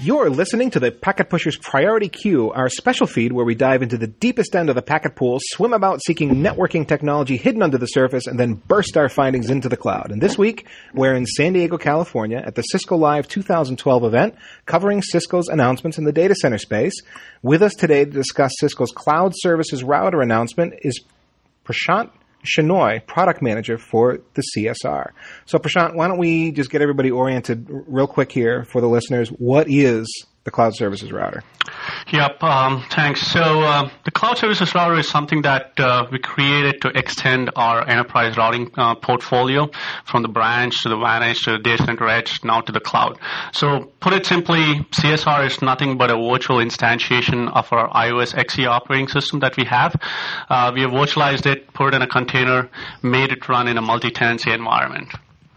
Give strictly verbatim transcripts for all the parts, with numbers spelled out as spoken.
You're listening to the Packet Pushers Priority Queue, our special feed where we dive into the deepest end of the packet pool, swim about seeking networking technology hidden under the surface, and then burst our findings into the cloud. And this week, we're in San Diego, California at the Cisco Live two thousand twelve event, covering Cisco's announcements in the data center space. With us today to discuss Cisco's Cloud Services Router announcement is Prashant Shenoy, product manager for the C S R. So, Prashant, why don't we just get everybody oriented real quick here for the listeners. What is the Cloud Services Router? Yep, um, thanks. So uh, the Cloud Services Router is something that uh, we created to extend our enterprise routing uh, portfolio from the branch to the W A N edge to the data center edge, now to the cloud. So put it simply, C S R is nothing but a virtual instantiation of our iOS X E operating system that we have. Uh, we have virtualized it, put it in a container, made it run in a multi-tenancy environment.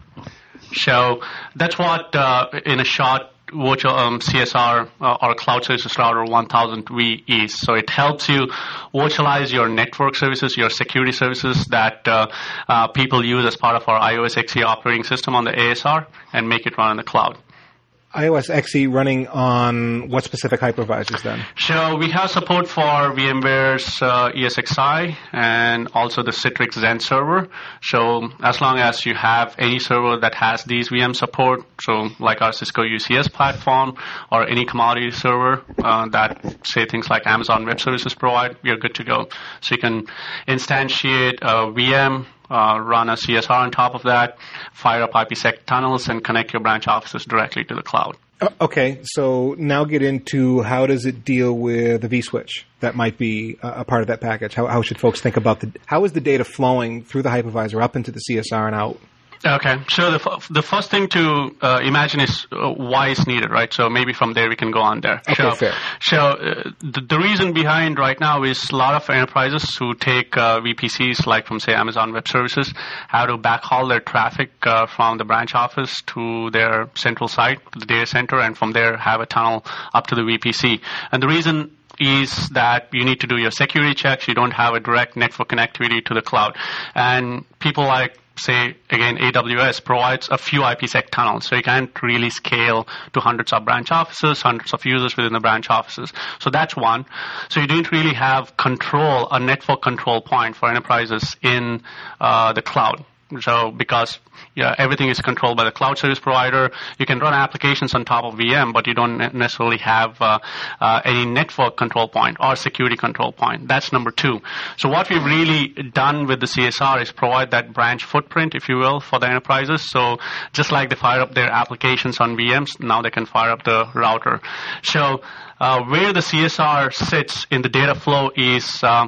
So that's what, uh, in a short, virtual um, C S R uh, or Cloud Services Router one thousand V is. So it helps you virtualize your network services, your security services that uh, uh, people use as part of our iOS X E operating system on the A S R and make it run in the cloud. iOS X E running on what specific hypervisors then? So we have support for VMware's uh, E S X i and also the Citrix Xen server. So as long as you have any server that has these V M support, so like our Cisco U C S platform or any commodity server uh, that say things like Amazon Web Services provide, we are good to go. So you can instantiate a V M, Uh, run a C S R on top of that, fire up IPsec tunnels, and connect your branch offices directly to the cloud. Okay, so now get into how does it deal with the vSwitch that might be a part of that package? How, how should folks think about the, how is the data flowing through the hypervisor up into the C S R and out? Okay, so the f- the first thing to uh, imagine is uh, why it's needed, right? So maybe from there we can go on there. Okay, so, fair. So uh, the, the reason behind right now is a lot of enterprises who take uh, V P Cs, like from, say, Amazon Web Services, how to backhaul their traffic uh, from the branch office to their central site, the data center, and from there have a tunnel up to the V P C. And the reason is that you need to do your security checks. You don't have a direct network connectivity to the cloud. And people like, say, again, A W S provides a few IPsec tunnels, so you can't really scale to hundreds of branch offices, hundreds of users within the branch offices. So that's one. So you don't really have control, a network control point for enterprises in uh, the cloud. So because yeah, everything is controlled by the cloud service provider, you can run applications on top of V M, but you don't necessarily have uh, uh, any network control point or security control point. That's number two. So what we've really done with the C S R is provide that branch footprint, if you will, for the enterprises. So just like they fire up their applications on V Ms, now they can fire up the router. So uh, where the C S R sits in the data flow is uh,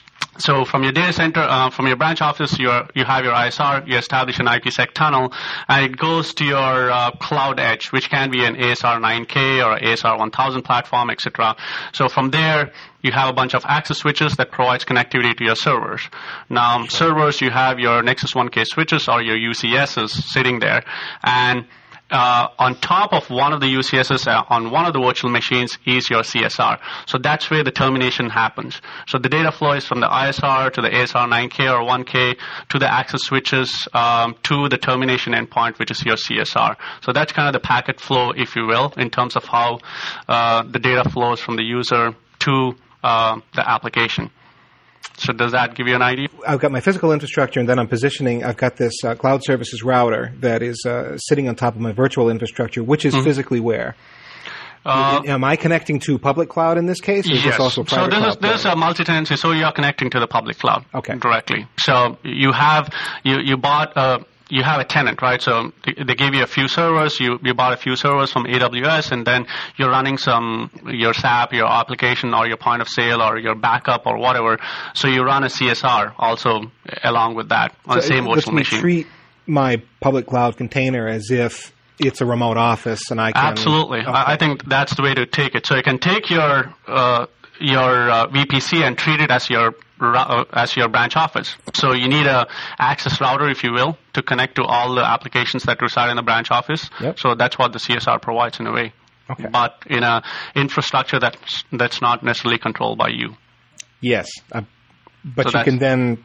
So from your data center, uh, from your branch office, you you have your I S R, you establish an IPsec tunnel, and it goes to your uh, cloud edge, which can be an A S R nine K or A S R one thousand platform, et cetera. So from there, you have a bunch of access switches that provides connectivity to your servers. Now, servers, you have your Nexus one K switches or your U C Ss sitting there, and Uh, on top of one of the U C Ss uh, on one of the virtual machines is your C S R. So that's where the termination happens. So the data flow is from the I S R to the A S R nine K or one K to the access switches um, to the termination endpoint, which is your C S R. So that's kind of the packet flow, if you will, in terms of how uh, the data flows from the user to uh, the application. So does that give you an idea? I've got my physical infrastructure, and then I'm positioning. I've got this uh, Cloud Services Router that is uh, sitting on top of my virtual infrastructure, which is mm-hmm. physically where? Uh, Am I connecting to public cloud in this case, or is yes. this also private so cloud? So there's a multi-tenancy, so you are connecting to the public cloud okay. directly. So you have, you, you bought a, you have a tenant, right? So they gave you a few servers, you, you bought a few servers from A W S, and then you're running some, your S A P, your application, or your point of sale, or your backup, or whatever. So you run a C S R also along with that on so the same virtual machine. Treat my public cloud container as if it's a remote office, and I can... Absolutely. Okay. I think that's the way to take it. So you can take your uh, your uh, V P C and treat it as your uh, as your branch office. So you need a access router, if you will, to connect to all the applications that reside in the branch office. Yep. So that's what the C S R provides in a way. Okay. But in a infrastructure that's that's not necessarily controlled by you. Yes, uh, but so you can then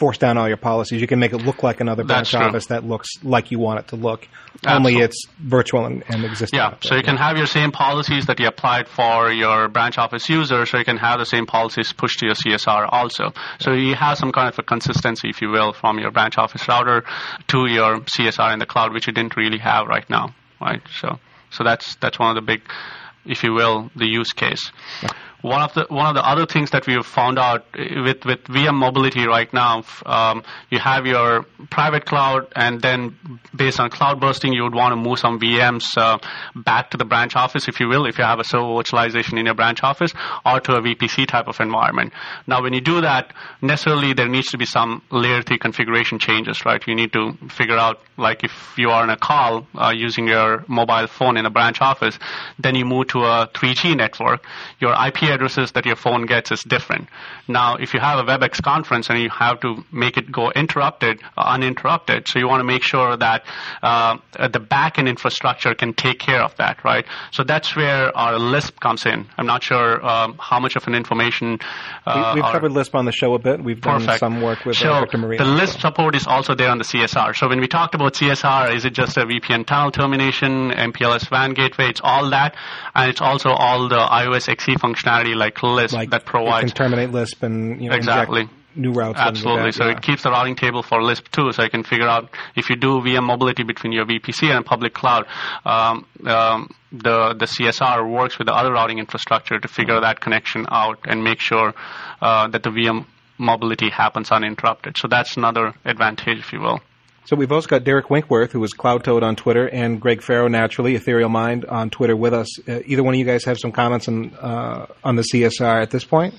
force down all your policies. You can make it look like another branch That's office true. that looks like you want it to look. Absolutely. Only it's virtual and, and existing. Yeah, so you can have your same policies that you applied for your branch office user, so you can have the same policies pushed to your C S R also. So you have some kind of a consistency, if you will, from your branch office router to your C S R in the cloud, which you didn't really have right now, right? So, so that's that's one of the big, if you will, the use case. Yeah. One of the one of the other things that we have found out with with V M Mobility right now, um, you have your private cloud, and then based on cloud bursting, you would want to move some V Ms uh, back to the branch office, if you will, if you have a server virtualization in your branch office, or to a V P C type of environment. Now, when you do that, necessarily there needs to be some layer three configuration changes, right? You need to figure out, like if you are on a call uh, using your mobile phone in a branch office, then you move to a three G network, your I P addresses that your phone gets is different. Now, if you have a WebEx conference and you have to make it go interrupted, uh, uninterrupted, so you want to make sure that uh, the backend infrastructure can take care of that, right? So that's where our Lisp comes in. I'm not sure um, how much of an information. Uh, we, we've covered Lisp on the show a bit. We've done perfect. some work with so uh, Victor Marino. The Lisp support is also there on the C S R. So when we talked about C S R, is it just a V P N tunnel termination, M P L S W A N gateway? It's all that, and it's also all the iOS X E functionality like Lisp like that provides. You can terminate Lisp and you know, exactly. inject new routes. Absolutely. That, so yeah. it keeps the routing table for Lisp too, so you can figure out if you do V M mobility between your V P C and a public cloud, um, um, the the C S R works with the other routing infrastructure to figure that connection out and make sure uh, that the V M mobility happens uninterrupted. So that's another advantage, if you will. So we've also got Derek Winkworth, who is Cloud Toad on Twitter, and Greg Farrow, naturally, Ethereal Mind on Twitter with us. Uh, either one of you guys have some comments on uh, on the C S R at this point?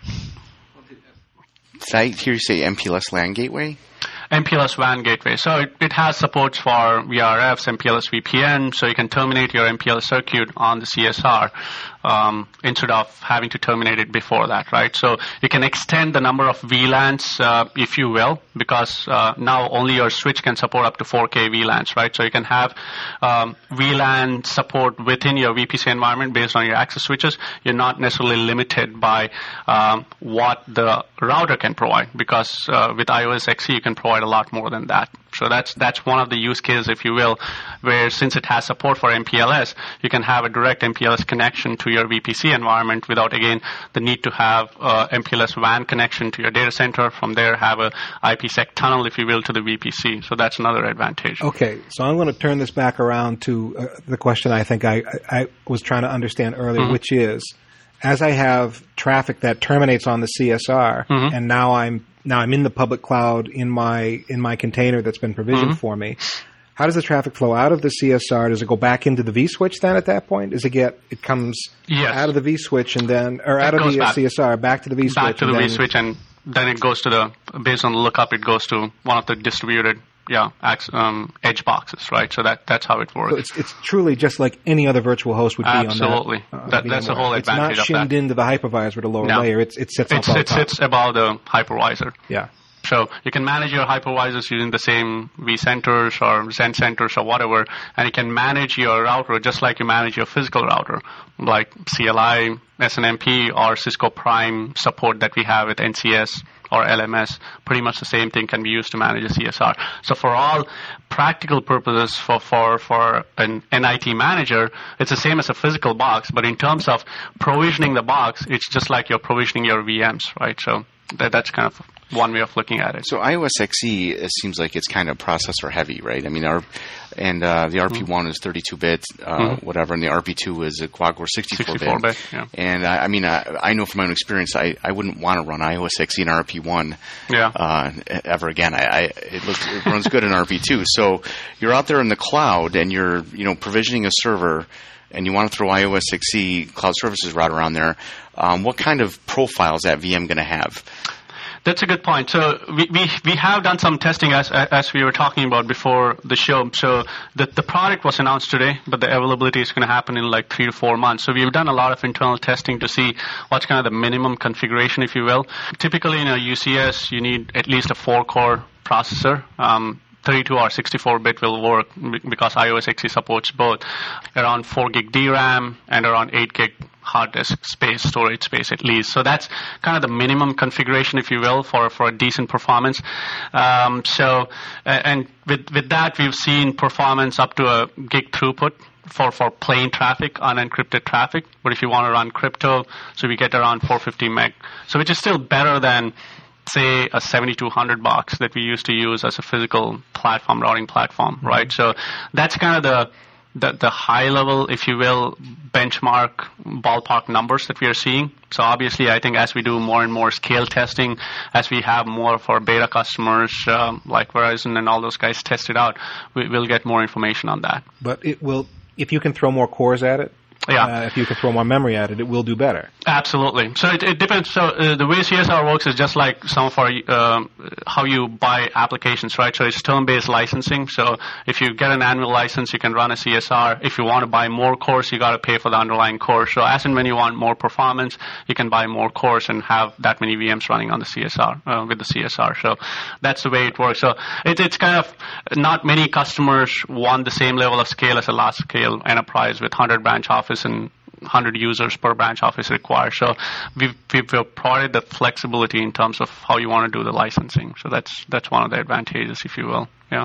Did I hear you say M P L S LAN gateway? M P L S W A N gateway. So it, it has supports for V R Fs, M P L S V P N, so you can terminate your M P L S circuit on the C S R um, instead of having to terminate it before that, right? So you can extend the number of V LANs, uh, if you will, because uh, now only your switch can support up to four K V LANs, right? So you can have um, V LAN support within your V P C environment based on your access switches. You're not necessarily limited by um, what the router can provide, because uh, with iOS X E you can provide a lot more than that. So that's that's one of the use cases, if you will, where since it has support for M P L S, you can have a direct M P L S connection to your V P C environment without, again, the need to have uh, M P L S W A N connection to your data center. From there, have a IPsec tunnel, if you will, to the V P C. So that's another advantage. Okay, so I'm going to turn this back around to uh, the question I think I, I was trying to understand earlier, mm-hmm. which is, as I have traffic that terminates on the C S R, mm-hmm. and now I'm now I'm in the public cloud in my in my container that's been provisioned mm-hmm. for me, how does the traffic flow out of the C S R? Does it go back into the vSwitch then at that point? Does it get it comes yes. out of the vSwitch and then or it out of the back. C S R back to the vSwitch? Back to the and vSwitch, and then it goes to the based on the lookup, it goes to one of the distributed. Yeah, um, edge boxes, right? So that that's how it works. So it's it's truly just like any other virtual host would be Absolutely. on that. Uh, that that's the whole advantage of that. It's not shinned into the hypervisor at a lower no. layer. It's, it sits it's, up It sits above the hypervisor. Yeah. So you can manage your hypervisors using the same vCenters or ZenCenters or whatever, and you can manage your router just like you manage your physical router, like C L I, S N M P, or Cisco Prime support that we have with N C S or L M S. Pretty much the same thing can be used to manage a C S R. So for all practical purposes, for, for, for an N I T manager, it's the same as a physical box, but in terms of provisioning the box, it's just like you're provisioning your V Ms, right? So that, that's kind of one way of looking at it. So iOS X E, it seems like it's kind of processor heavy, right? I mean, our and uh, the R P one mm-hmm. is thirty-two bit, uh, mm-hmm. whatever, and the R P two is a quad-core sixty-four bit. Yeah. And I, I mean, I, I know from my own experience, I, I wouldn't want to run iOS X E and R P one yeah. uh, ever again. I, I it, looks, it runs good in R P two. So you're out there in the cloud and you're you know provisioning a server, and you want to throw iOS X E cloud services router on there. Um, what kind of profile is that V M going to have? That's a good point. So we, we, we have done some testing as as we were talking about before the show. So the, the product was announced today, but the availability is going to happen in like three to four months. So we've done a lot of internal testing to see what's kind of the minimum configuration, if you will. Typically in a U C S, you need at least a four-core processor. Um, thirty-two or sixty-four bit will work because i O S X E supports both. Around four gig D RAM and around eight gig hard disk space, storage space at least. So that's kind of the minimum configuration, if you will, for, for a decent performance. Um, so, and with, with that, we've seen performance up to a gig throughput for, for plain traffic, unencrypted traffic. But if you want to run crypto, so we get around four hundred fifty meg. So which is still better than, say, a seventy-two hundred box that we used to use as a physical platform, routing platform, mm-hmm. right? So that's kind of the The, the high level, if you will, benchmark ballpark numbers that we are seeing. So obviously, I think as we do more and more scale testing, as we have more of our beta customers um, like Verizon and all those guys test it out, we, we'll get more information on that. But it will, if you can throw more cores at it, yeah. Uh, if you can throw more memory at it, it will do better. Absolutely. So it, it depends. So uh, the way C S R works is just like some of our uh, how you buy applications, right? So it's term-based licensing. So if you get an annual license, you can run a C S R. If you want to buy more cores, you got to pay for the underlying core. So as and when you want more performance, you can buy more cores and have that many V Ms running on the C S R uh, with the C S R. So that's the way it works. So it, it's kind of not many customers want the same level of scale as a large-scale enterprise with one hundred branch office and one hundred users per branch office required. So we've, we've provided the flexibility in terms of how you want to do the licensing. So that's that's one of the advantages, if you will. Yeah.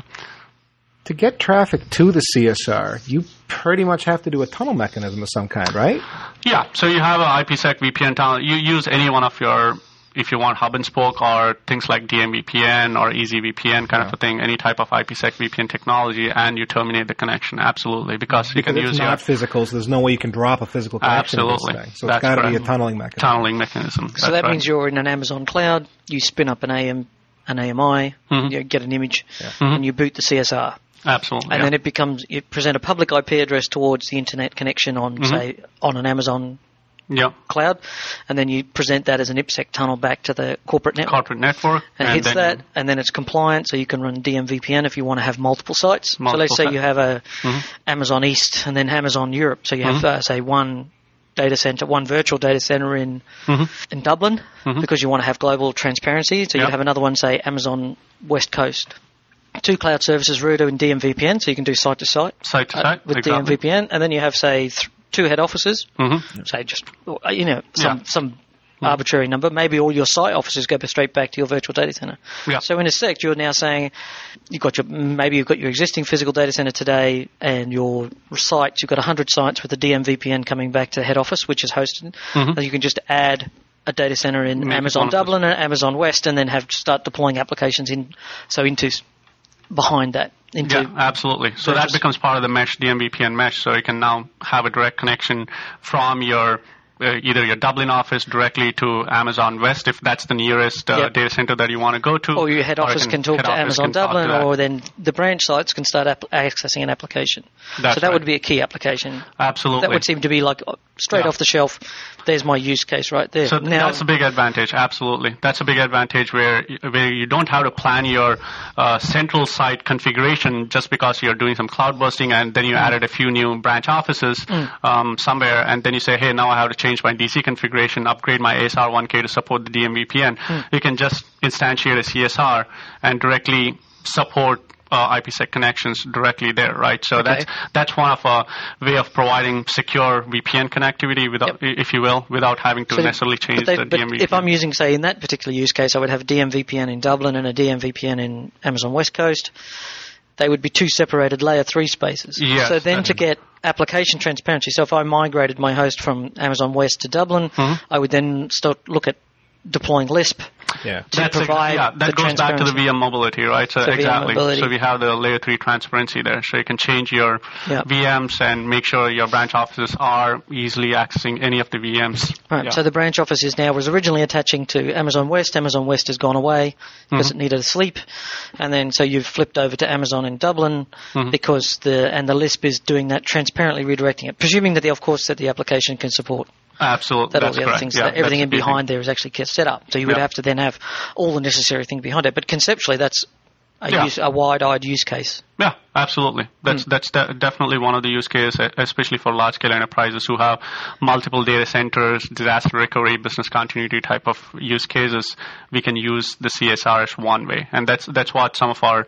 To get traffic to the C S R, you pretty much have to do a tunnel mechanism of some kind, right? Yeah. So you have an IPsec V P N tunnel. You use any one of your, if you want hub and spoke or things like D M V P N or EasyVPN kind yeah. of a thing, any type of IPsec V P N technology, and you terminate the connection, absolutely, because, because you can it's use not your, physical, so there's no way you can drop a physical connection. Absolutely. To this thing. So That's it's got to be a correct. tunneling mechanism. Tunneling mechanism. So that right. means you're in an Amazon cloud, you spin up an A M, an A M I, mm-hmm. you get an image, yeah. mm-hmm. and you boot the C S R. Absolutely. And yeah. then it becomes, you present a public I P address towards the internet connection on, mm-hmm. say, on an Amazon yeah. cloud, and then you present that as an IPsec tunnel back to the corporate network. Corporate network. And, and hits then that, and then it's compliant, so you can run D M V P N if you want to have multiple sites. Multiple so let's say sites. you have a mm-hmm. Amazon East and then Amazon Europe. So you have, mm-hmm. uh, say, one data center, one virtual data center in mm-hmm. in Dublin mm-hmm. because you want to have global transparency. So yep. you have another one, say, Amazon West Coast. Two cloud services router in D M V P N, so you can do site to site. Site to site, uh, with exactly. D M V P N, and then you have, say, th- two head offices. Mm-hmm. Say just you know some yeah. some mm-hmm. arbitrary number. Maybe all your site offices go straight back to your virtual data center. Yeah. So in a sec, you're now saying you've got your maybe you've got your existing physical data center today, and your sites. You've got one hundred sites with the D M V P N coming back to the head office, which is hosted. Mm-hmm. And you can just add a data center in Make Amazon Dublin and Amazon West, and then have start deploying applications in so into. Behind that. Into yeah, absolutely. So that becomes part of the mesh, D M V P N mesh, so you can now have a direct connection from your uh, either your Dublin office directly to Amazon West, if that's the nearest uh, yep. data center that you want to go to. Or your head office can, can talk to Amazon Dublin, or then the branch sites can start ap- accessing an application. That's so that right. would be a key application. Absolutely. That would seem to be like straight yeah. off the shelf. There's my use case right there. So now, that's a big advantage, absolutely. That's a big advantage where where you don't have to plan your uh, central site configuration just because you're doing some cloud bursting and then you mm. added a few new branch offices mm. um, somewhere, and then you say, hey, now I have to change my D C configuration, upgrade my A S R one K to support the D M V P N. Mm. You can just instantiate a C S R and directly support Uh, IPsec connections directly there, right? So okay. that's that's one of a way of providing secure V P N connectivity, without, yep. if you will, without having to so necessarily change they, the D M V P N. If I'm using, say, in that particular use case, I would have a D M V P N in Dublin and a D M V P N in Amazon West Coast. They would be two separated layer three spaces. Yes, so then to get application transparency, so if I migrated my host from Amazon West to Dublin, mm-hmm. I would then start look at deploying Lisp. Yeah, to That's provide a, yeah, that the goes back to the V M mobility, right? So, so exactly. So we have the layer three transparency there. So you can change your yep. V Ms and make sure your branch offices are easily accessing any of the V Ms. Right. Yeah. So the branch office is now was originally attaching to Amazon West. Amazon West has gone away because mm-hmm. it needed a sleep, and then so you've flipped over to Amazon in Dublin mm-hmm. because the and the Lisp is doing that transparently redirecting it, presuming that the of course that the application can support. Absolutely. That all that's the other correct. things, yeah, that everything in the behind there is actually set up. So you would yeah. have to then have all the necessary things behind it. But conceptually, that's a, yeah. use, a wide-eyed use case. Yeah, absolutely. That's mm. that's de- definitely one of the use cases, especially for large-scale enterprises who have multiple data centers, disaster recovery, business continuity type of use cases. We can use the C S R as one way, and that's that's what some of our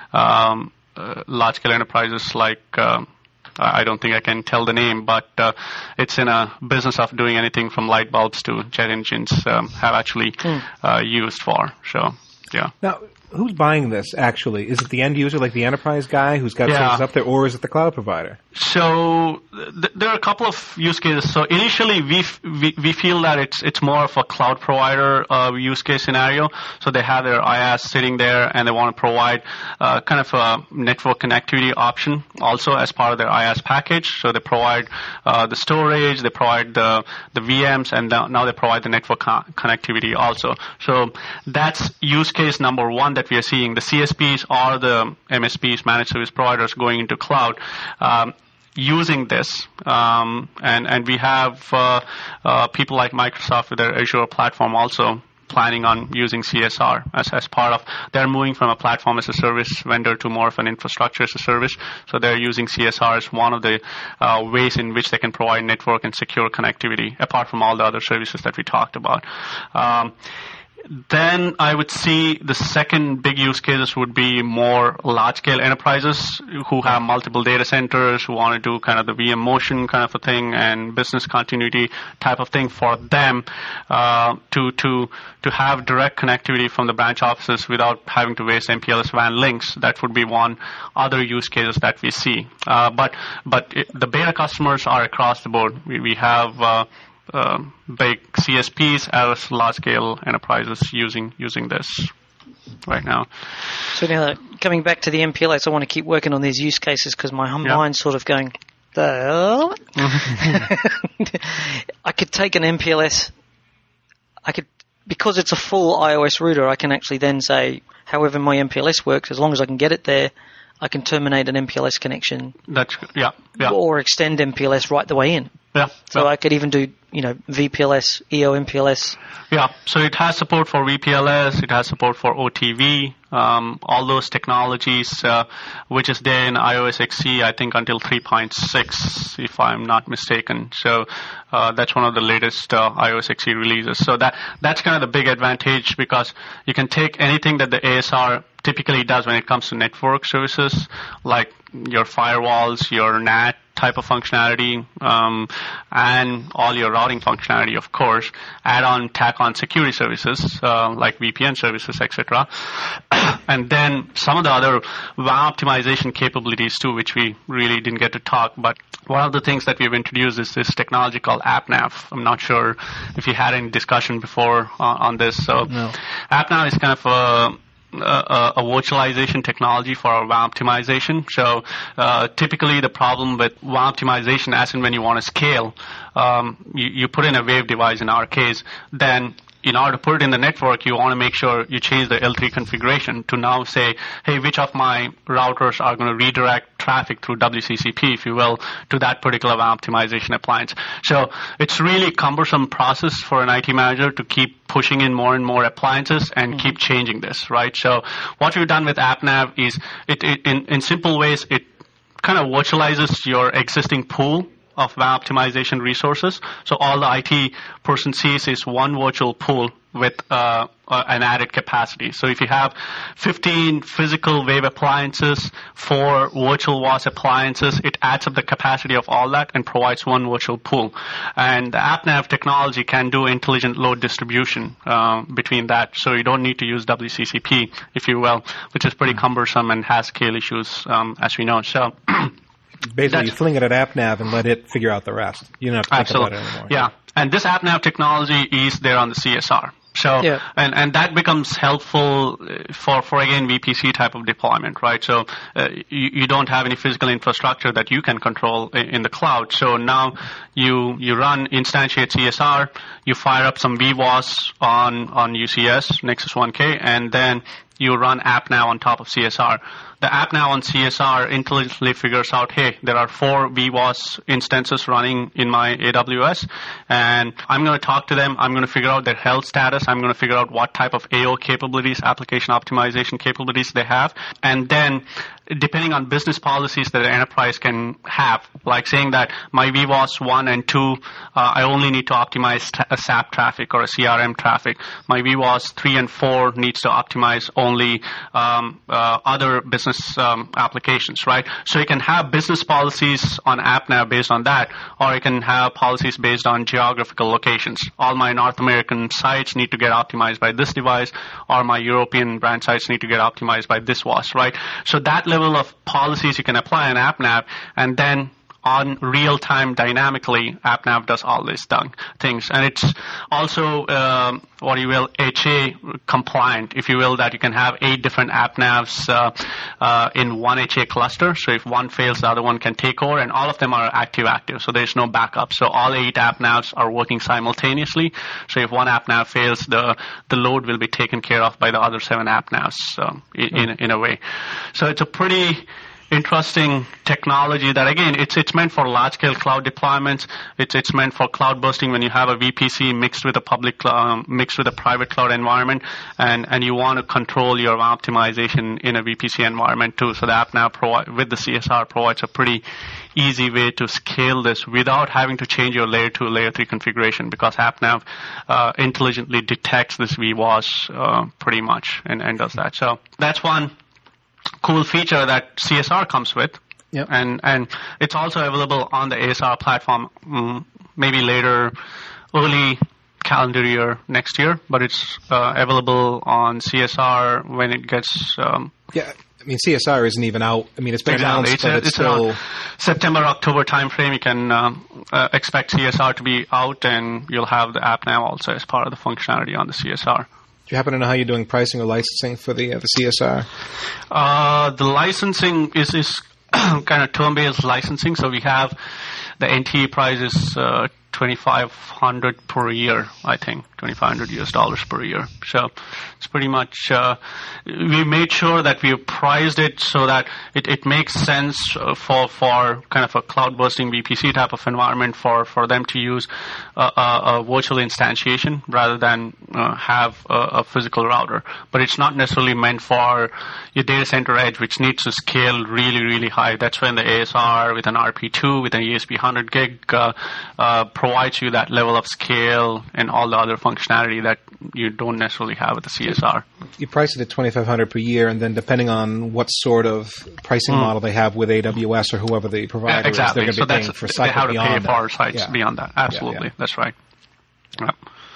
um, uh, large-scale enterprises like. Uh, I don't think I can tell the name, but uh, it's in a business of doing anything from light bulbs to jet engines um, have actually mm. uh, used for. So, yeah. Now, who's buying this, actually? Is it the end user, like the enterprise guy who's got yeah. services up there, or is it the cloud provider? So th- there are a couple of use cases. So initially, we, f- we we feel that it's it's more of a cloud provider uh, use case scenario. So they have their IaaS sitting there, and they want to provide uh, kind of a network connectivity option also as part of their IaaS package. So they provide uh, the storage, they provide the the V Ms, and now they provide the network co- connectivity also. So that's use case number one that we are seeing. The C S Ps or the M S Ps, managed service providers, going into cloud. Um, using this, um, and, and we have uh, uh, people like Microsoft with their Azure platform also planning on using C S R as, as part of, they're moving from a platform as a service vendor to more of an infrastructure as a service, so they're using C S R as one of the uh, ways in which they can provide network and secure connectivity, apart from all the other services that we talked about. Um, Then I would see the second big use cases would be more large-scale enterprises who have multiple data centers, who want to do kind of the V M motion kind of a thing and business continuity type of thing for them uh, to to to have direct connectivity from the branch offices without having to waste M P L S W A N links. That would be one other use cases that we see. Uh, but but it, the beta customers are across the board. We, we have uh, Uh, big C S Ps as large-scale enterprises using using this right now. So now, coming back to the M P L S, I want to keep working on these use cases because my yeah. mind's sort of going, the I could take an M P L S, I could, because it's a full iOS router, I can actually then say, however my M P L S works, as long as I can get it there, I can terminate an M P L S connection. That's yeah, yeah. Or extend M P L S right the way in. Yeah. So yeah. I could even do, you know, V P L S, E O M P L S. Yeah. So it has support for V P L S. It has support for O T V. Um, all those technologies, uh, which is there in iOS X E, I think until three point six, if I'm not mistaken. So uh, that's one of the latest uh, iOS X E releases. So that that's kind of the big advantage, because you can take anything that the A S R typically does when it comes to network services, like your firewalls, your N A T type of functionality, um, and all your routing functionality, of course, add on, tack on security services, uh, like V P N services, et cetera. And then some of the other W A N optimization capabilities too, which we really didn't get to talk. But one of the things that we've introduced is this technology called AppNav. I'm not sure if you had any discussion before uh, on this. So no. AppNav is kind of a A, a virtualization technology for W A N optimization. So uh, typically the problem with W A N optimization, as in when you want to scale, um, you, you put in a wave device in our case, then in order to put it in the network, you want to make sure you change the L three configuration to now say, hey, which of my routers are going to redirect traffic through W C C P, if you will, to that particular W A N optimization appliance. So it's really a cumbersome process for an I T manager to keep pushing in more and more appliances and mm-hmm. keep changing this, right? So what we've done with AppNav is, it, it in, in simple ways, it kind of virtualizes your existing pool of W A N optimization resources. So all the I T person sees is one virtual pool with uh, uh, an added capacity. So if you have fifteen physical wave appliances, four virtual W A S appliances, it adds up the capacity of all that and provides one virtual pool. And the AppNav technology can do intelligent load distribution uh, between that. So you don't need to use W C C P, if you will, which is pretty cumbersome and has scale issues, um, as we know. So basically, That's, you fling it at AppNav and let it figure out the rest. You don't have to think absolutely. about it anymore. Yeah, and this AppNav technology is there on the C S R. So, yeah. and, and that becomes helpful for, for, again, V P C type of deployment, right? So uh, you, you don't have any physical infrastructure that you can control in, in the cloud. So now you you run instantiate C S R, you fire up some V W A S on, on U C S, Nexus one K, and then you run AppNav on top of C S R. The AppNav on C S R intelligently figures out, hey, there are four V W A S instances running in my A W S, and I'm going to talk to them. I'm going to figure out their health status. I'm going to figure out what type of A O capabilities, application optimization capabilities they have. And then, depending on business policies that an enterprise can have, like saying that my V W A S one and two, uh, I only need to optimize t- a S A P traffic or a C R M traffic. My V W A S three and four needs to optimize only um, uh, other business business um, applications, right? So you can have business policies on AppNav based on that, or you can have policies based on geographical locations. All my North American sites need to get optimized by this device, or my European brand sites need to get optimized by this W A S, right? So that level of policies you can apply on AppNav, and then on real-time dynamically, AppNav does all these done things. And it's also, um, what you will, H A compliant, if you will, that you can have eight different AppNavs uh, uh, in one H A cluster. So if one fails, the other one can take over, and all of them are active-active, so there's no backup. So all eight AppNavs are working simultaneously. So if one AppNav fails, the the load will be taken care of by the other seven AppNavs um, in, in, in a way. So it's a pretty interesting technology that, again, it's it's meant for large-scale cloud deployments. It's it's meant for cloud bursting when you have a V P C mixed with a public um, mixed with a private cloud environment, and and you want to control your optimization in a V P C environment too. So the AppNav provi- with the C S R provides a pretty easy way to scale this without having to change your layer two, layer three configuration, because AppNav uh, intelligently detects this V W A S uh, pretty much and, and does that. So that's one cool feature that C S R comes with. Yep. And and it's also available on the A S R platform um, maybe later, early calendar year next year, but it's uh, available on C S R when it gets... Um, yeah, I mean, C S R isn't even out. I mean, it's been announced, it's but a, it's, it's still... September, October timeframe, you can um, uh, expect C S R to be out, and you'll have the AppNav also as part of the functionality on the C S R. Do you happen to know how you're doing pricing or licensing for the uh, the C S R? Uh, the licensing is, is kind of term-based licensing. So we have the N T E price is uh, twenty-five hundred per year, I think, twenty-five hundred U S dollars per year. So it's pretty much, uh, we made sure that we priced it so that it, it makes sense for, for kind of a cloud bursting V P C type of environment for, for them to use a, a, a virtual instantiation rather than uh, have a, a physical router. But it's not necessarily meant for your data center edge, which needs to scale really, really high. That's when the A S R with an R P two, with an E S P one hundred gig, uh, uh, provides you that level of scale and all the other functionality that you don't necessarily have with the C S R. You price it at twenty-five hundred dollars per year, and then depending on what sort of pricing mm. model they have with A W S or whoever the provider yeah, exactly. is, they're going to be so paying for they cycle have beyond to pay that. for sites yeah. beyond that. Absolutely. Yeah, yeah. That's right. Yeah.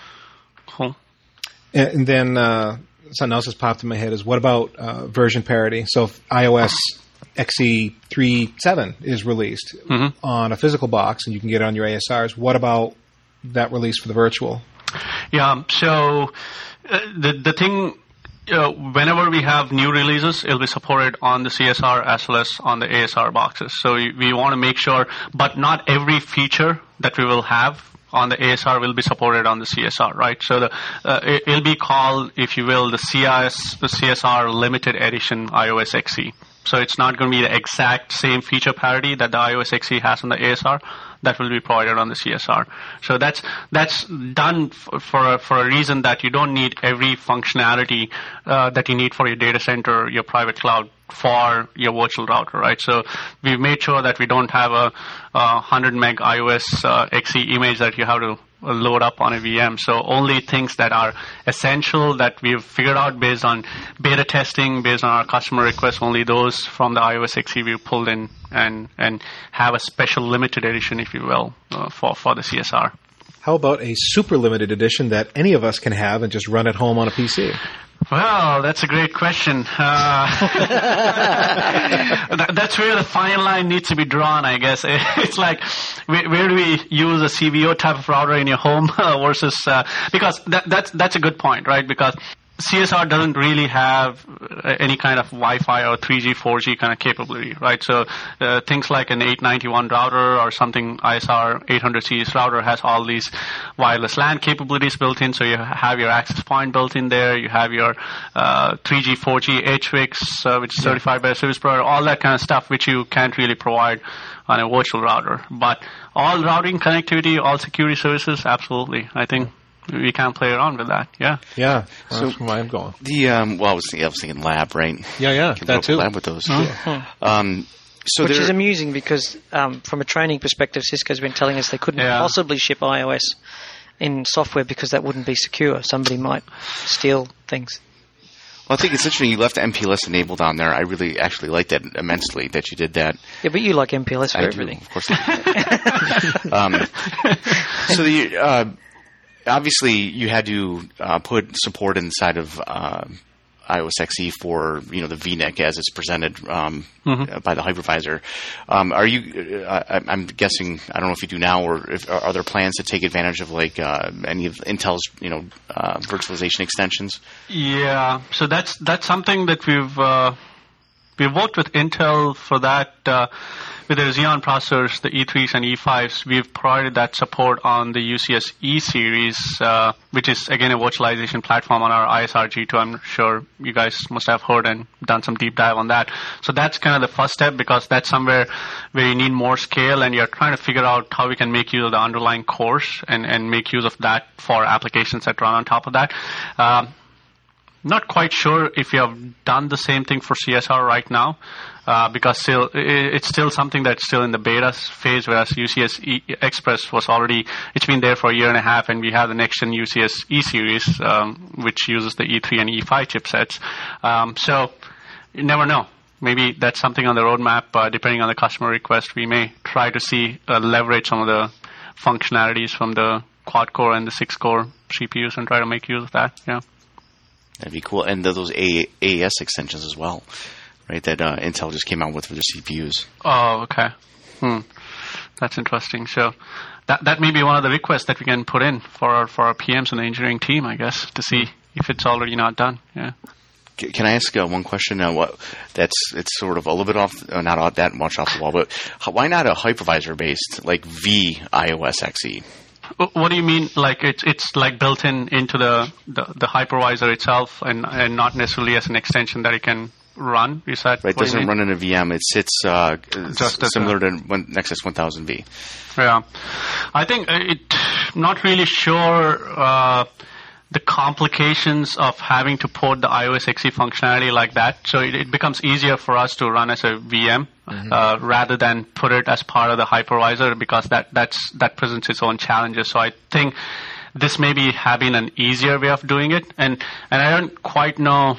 Cool. And, and then uh, something else that's popped in my head is, what about uh, version parity? So if iOS X E three point seven is released mm-hmm. on a physical box and you can get it on your A S Rs, what about that release for the virtual? Yeah, so uh, the the thing, uh, whenever we have new releases, it'll be supported on the C S R as well as on the A S R boxes. So we, we want to make sure, but not every feature that we will have on the A S R will be supported on the C S R, right? So the uh, it, it'll be called, if you will, the C S the C S R Limited Edition iOS X E. So it's not going to be the exact same feature parity that the iOS X E has on the A S R. That will be provided on the C S R. So that's that's done for for a, for a reason that you don't need every functionality uh, that you need for your data center, your private cloud, for your virtual router, right? So we've made sure that we don't have a, a one hundred meg iOS uh, X E image that you have to load up on a V M. So only things that are essential that we've figured out based on beta testing, based on our customer requests, only those from the iOS X E we've pulled in and, and have a special limited edition, if you will, uh, for, for the C S R. How about a super limited edition that any of us can have and just run at home on a P C? Well, that's a great question. Uh, that, that's where the fine line needs to be drawn, I guess. It's like, where, where do we use a C V O type of router in your home versus, uh, because that, that's, that's a good point, right? Because C S R doesn't really have any kind of Wi-Fi or three G, four G kind of capability, right? So uh, things like an eight ninety-one router or something, I S R eight hundred series router has all these wireless LAN capabilities built in. So you have your access point built in there. You have your uh, three G, four G H W I Cs, uh, which is certified by a service provider, all that kind of stuff which you can't really provide on a virtual router. But all routing connectivity, all security services, absolutely. I think we can't play around with that. Yeah. Yeah. So that's where I'm going. The um, well, I was thinking, I was thinking lab, right? Yeah, yeah. Can That too. Lab with those. Mm-hmm. Um, so Which there, is amusing because um, from a training perspective, Cisco's been telling us they couldn't yeah. possibly ship iOS in software because that wouldn't be secure. Somebody might steal things. Well, I think it's interesting you left M P L S enabled on there. I really actually like that immensely that you did that. Yeah, but you like M P L S for I everything. do, of course I do. um, so the, uh, obviously you had to uh, put support inside of uh, iOS X E for you know the V N I C as it's presented um, mm-hmm. by the hypervisor. Um, are you? Uh, I'm guessing I don't know if you do now, or if, are there plans to take advantage of like uh, any of Intel's you know uh, virtualization extensions? Yeah, so that's that's something that we've uh, we've worked with Intel for that. Uh, with the Xeon processors, the E threes and E fives, we've provided that support on the U C S E series, uh, which is, again, a virtualization platform on our I S R G two. I'm sure you guys must have heard and done some deep dive on that. So that's kind of the first step, because that's somewhere where you need more scale and you're trying to figure out how we can make use of the underlying cores and, and make use of that for applications that run on top of that. Um, Not quite sure if you have done the same thing for C S R right now, uh, because still it's still something that's still in the beta phase, whereas U C S E Express was already, it's been there for a year and a half, and we have the next gen U C S E series, um, which uses the E three and E five chipsets. Um, so you never know. Maybe that's something on the roadmap, uh, depending on the customer request. We may try to see uh, leverage some of the functionalities from the quad-core and the six-core C P Us and try to make use of that. Yeah. That'd be cool. And those A E S extensions as well, right, that uh, Intel just came out with for their C P Us. Oh, okay. Hmm. That's interesting. So that that may be one of the requests that we can put in for our, for our P Ms and the engineering team, I guess, to see if it's already not done. Yeah. Can I ask uh, one question? Uh, what that's it's sort of a little bit off, uh, not all that much off the wall, but how, why not a hypervisor-based like V iOS X E? What do you mean? Like it's it's like built in into the, the, the hypervisor itself, and, and not necessarily as an extension that it can run. Is that right? It doesn't run in a V M. It sits uh, Just similar to one, Nexus one thousand V. Yeah, I think it. Not really sure. Uh, the complications of having to port the iOS X E functionality like that. So it, it becomes easier for us to run as a V M mm-hmm. uh, rather than put it as part of the hypervisor, because that that's that presents its own challenges. So I think this may be having an easier way of doing it. And, and I don't quite know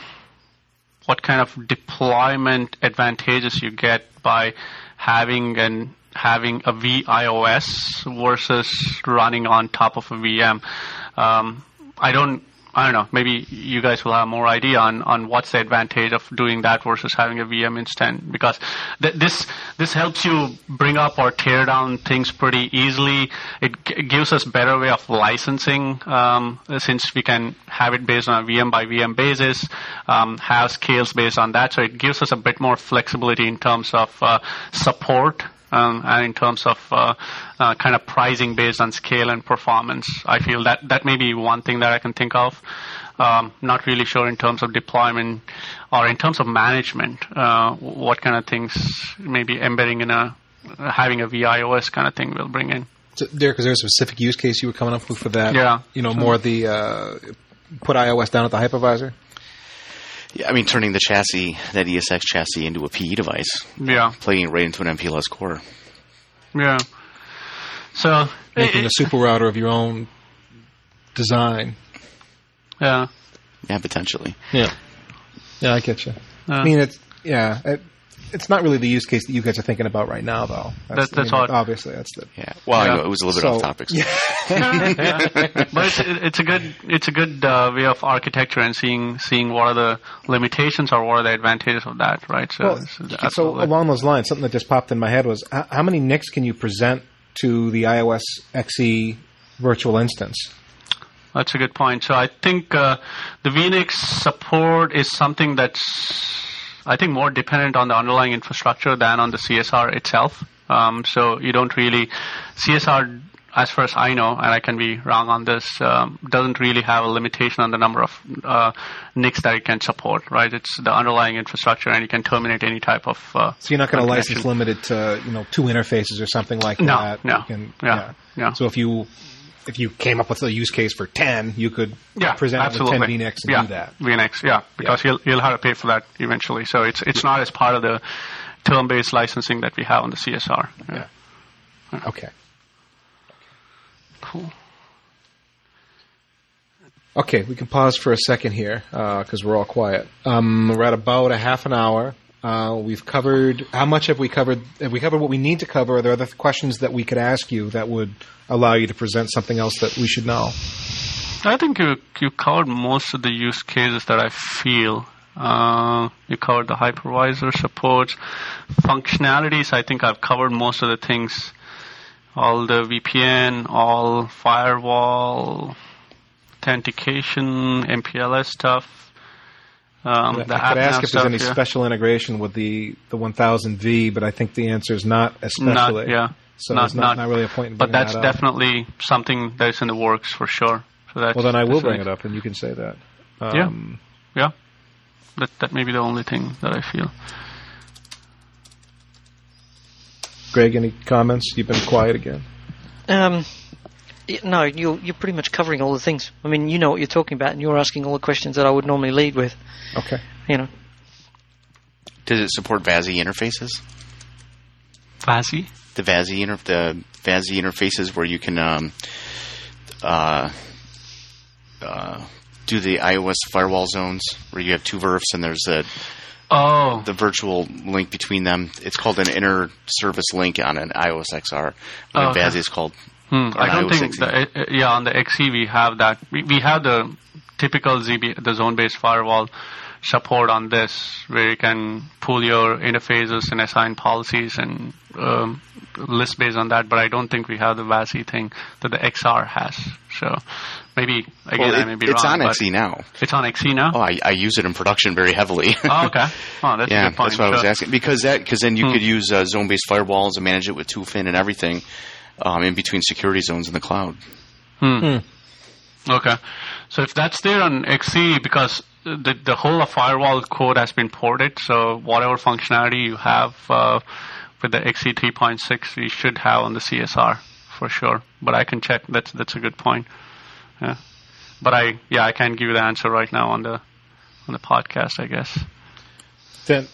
what kind of deployment advantages you get by having an having a V iOS versus running on top of a V M. Um, I don't, I don't know, maybe you guys will have more idea on, on what's the advantage of doing that versus having a V M instead, because th- this this helps you bring up or tear down things pretty easily. It g- gives us better way of licensing, um, since we can have it based on a V M by V M basis, um, have scales based on that, so it gives us a bit more flexibility in terms of uh, support. Um, and in terms of uh, uh, kind of pricing based on scale and performance, I feel that that may be one thing that I can think of. Um, not really sure in terms of deployment or in terms of management, uh, what kind of things maybe embedding in a having a V iOS kind of thing will bring in. So, Derek, is there a specific use case you were coming up with for that? Yeah. You know, more the uh, put iOS down at the hypervisor? Yeah, I mean, turning the chassis, that E S X chassis, into a P E device. Yeah. Plugging it right into an M P L S core. Yeah. So making it, a super router of your own design. Yeah. Yeah, potentially. Yeah. Yeah, I get you. Uh, I mean, it's yeah. It, It's not really the use case that you guys are thinking about right now, though. That's, that's I mean, odd. Obviously, that's the yeah. Well, yeah. I know, it was a little bit so, off topic. So. Yeah. yeah. But it's, it's a good it's a good uh, way of architecture and seeing seeing what are the limitations or what are the advantages of that, right? So, well, so, so along those lines, something that just popped in my head was how, how many N I Cs can you present to the iOS X E virtual instance? That's a good point. So I think uh, the V N I C support is something that's I think more dependent on the underlying infrastructure than on the C S R itself. Um, so you don't really, C S R, as far as I know, and I can be wrong on this, um, doesn't really have a limitation on the number of uh, N I Cs that it can support, right? It's the underlying infrastructure, and you can terminate any type of uh, So you're not going to license limited to, you know, two interfaces or something like no, that? No, you can, yeah, yeah. yeah. So if you... If you came up with a use case for ten, you could yeah, present absolutely. it with ten V N I Cs and yeah, do that. V N I Cs, yeah, because yeah. you'll you'll have to pay for that eventually. So it's it's not as part of the term-based licensing that we have on the C S R. Yeah. yeah. Okay. Cool. Okay, we can pause for a second here because uh, we're all quiet. Um, we're at about a half an hour. Uh, we've covered, how much have we covered? Have we covered what we need to cover? Are there other questions that we could ask you that would allow you to present something else that we should know? I think you you covered most of the use cases that I feel. Uh, you covered the hypervisor supports. Functionalities, I think I've covered most of the things. All the V P N, all firewall, authentication, M P L S stuff. Um, I the could ask if stuff, there's any yeah. special integration with the, the one thousand V, but I think the answer is not especially. Not, yeah. So not, there's not, not, not really a point in But bringing that's that up. definitely something that's in the works for sure. So that's, well, then I will that's bring nice. it up, and you can say that. Yeah. Um, Yeah. That that may be the only thing that I feel. Greg, any comments? You've been quiet again. Um, y- no, you're you're pretty much covering all the things. I mean, you know what you're talking about, and you're asking all the questions that I would normally lead with. Okay. You know. Does it support V A S I interfaces? V A S I? The V A S I inter- the V A S I interfaces where you can um, uh, uh, do the iOS firewall zones, where you have two V R Fs and there's a Oh. the virtual link between them. It's called an inter service link on an iOS X R. But Oh, in V A S I okay. is called. Hmm. I don't iOS think X E. the, uh, yeah on the X E we have that. We we have the typical Z B, the zone-based firewall support on this, where you can pull your interfaces and assign policies and um, list based on that. But I don't think we have the V A S I thing that the X R has. So maybe again Well, it, I may be it's wrong. on but X E now. It's on X E now. Oh, I, I use it in production very heavily. Oh, okay. Oh, that's yeah, a good point. that's what I was Sure. asking. Because that, because then you Hmm. could use uh, zone-based firewalls and manage it with two F I N and everything um, in between security zones in the cloud. Hmm. Hmm. Okay. So if that's there on X E, because the the whole of firewall code has been ported, so whatever functionality you have uh, with the X E three point six, you should have on the C S R for sure. But I can check. That's that's a good point. Yeah. But I yeah I can't give you the answer right now on the on the podcast, I guess. Then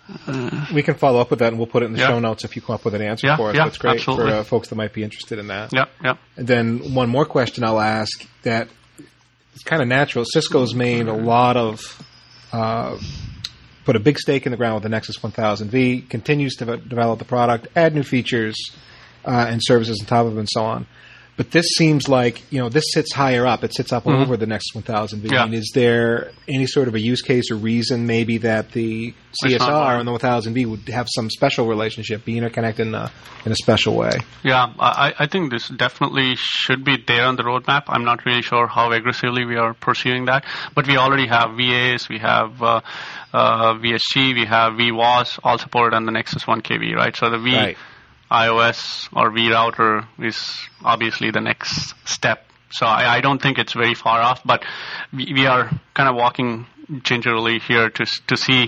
we can follow up with that, and we'll put it in the Yeah. show notes if you come up with an answer Yeah, for us. yeah, That's great absolutely. for uh, folks that might be interested in that. Yeah, yeah. And then one more question I'll ask that it's kind of natural. Cisco's made a lot of, uh, put a big stake in the ground with the Nexus one thousand V, continues to v- develop the product, add new features uh, and services on top of it and so on. But this seems like, you know, this sits higher up. It sits up Mhm. over the Nexus one thousand V. Yeah. I mean, is there any sort of a use case or reason maybe that the C S It's not R one. and the one thousand V would have some special relationship, be interconnected in a, in a special way? Yeah, I, I think this definitely should be there on the roadmap. I'm not really sure how aggressively we are pursuing that, but we already have V As, we have uh, uh, V S G, we have V W A S, all supported on the Nexus one K V, right? So the V Right. iOS or V router is obviously the next step. So I, I don't think it's very far off, but we, we are kind of walking gingerly here to to see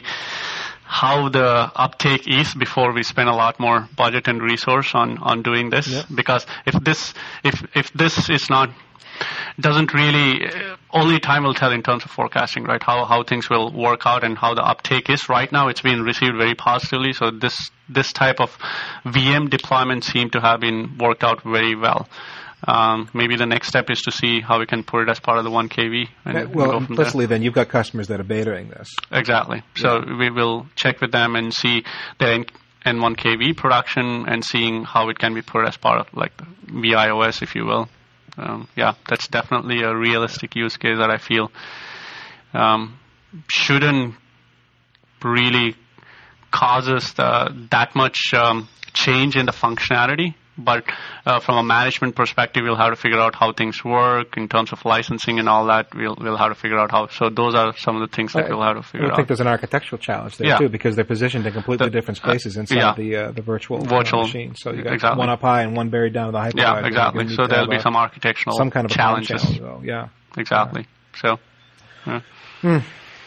how the uptake is before we spend a lot more budget and resource on, on doing this. Yep. Because if this if if this is not doesn't really uh, only time will tell in terms of forecasting, right? How how things will work out and how the uptake is. Right now, it's been received very positively. So this this type of V M deployment seem to have been worked out very well. Um, maybe the next step is to see how we can put it as part of the one K V. And, Uh, and well, go from there. implicitly, then you've got customers that are betaing this. Exactly. So we will check with them and see the N one K V production and seeing how it can be put as part of like the V I O S, if you will. Um, yeah, that's definitely a realistic use case that I feel um, shouldn't really cause us the, that much um, change in the functionality. But uh, from a management perspective, we'll have to figure out how things work in terms of licensing and all that. We'll we'll have to figure out how. So those are some of the things that I- we'll have to I figure don't think out. there's an architectural challenge there Yeah. too, because they're positioned in completely The- different spaces inside yeah. the uh, the virtual, uh, Virtual- machine. So you got exactly. one up high and one buried down to the hypervisor. Yeah, You're exactly. gonna need So to there'll have be a- some architectural some kind of a challenges. challenge, though. Yeah, Exactly. So. Yeah. Hmm.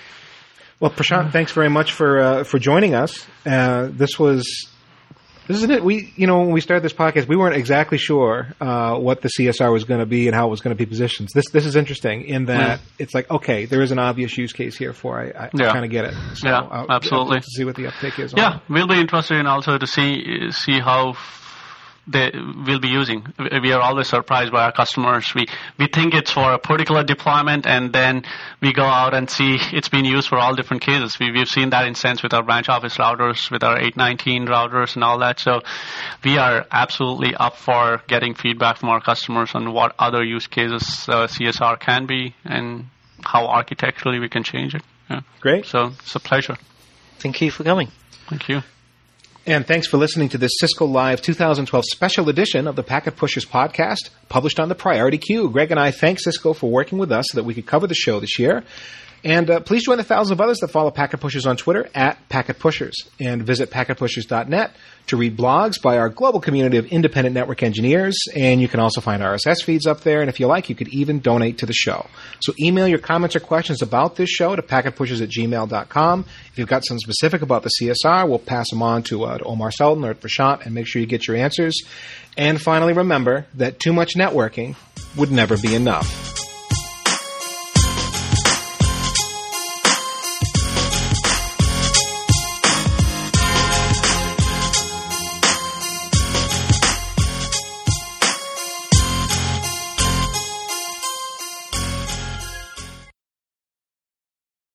Well, Prashant, thanks very much for uh, for joining us. Uh, this was. This isn't it. We, you know, when we started this podcast, we weren't exactly sure uh, what the C S R was going to be and how it was going to be positioned. This this is interesting in that Mm. it's like, okay, there is an obvious use case here for it. I, I Yeah. kind of get it. So Yeah, I'll- absolutely. I'll see what the uptake is. on Yeah, it. we'll be interested in also to see see how they will be using. We are always surprised by our customers. We we think it's for a particular deployment, and then we go out and see it's been used for all different cases. We, we've seen that in sense with our branch office routers, with our eight nineteen routers and all that. So we are absolutely up for getting feedback from our customers on what other use cases uh, C S R can be and how architecturally we can change it. Yeah. Great. So it's a pleasure. Thank you for coming. Thank you. And thanks for listening to this Cisco Live twenty twelve special edition of the Packet Pushers podcast, published on the Priority Queue. Greg and I thank Cisco for working with us so that we could cover the show this year. And uh, please join the thousands of others that follow Packet Pushers on Twitter at Packet Pushers. And visit packet pushers dot net to read blogs by our global community of independent network engineers. And you can also find R S S feeds up there. And if you like, you could even donate to the show. So email your comments or questions about this show to packet pushers at gmail dot com. If you've got something specific about the C S R, we'll pass them on to, uh, to Omar Sultan or Prashant and make sure you get your answers. And finally, remember that too much networking would never be enough.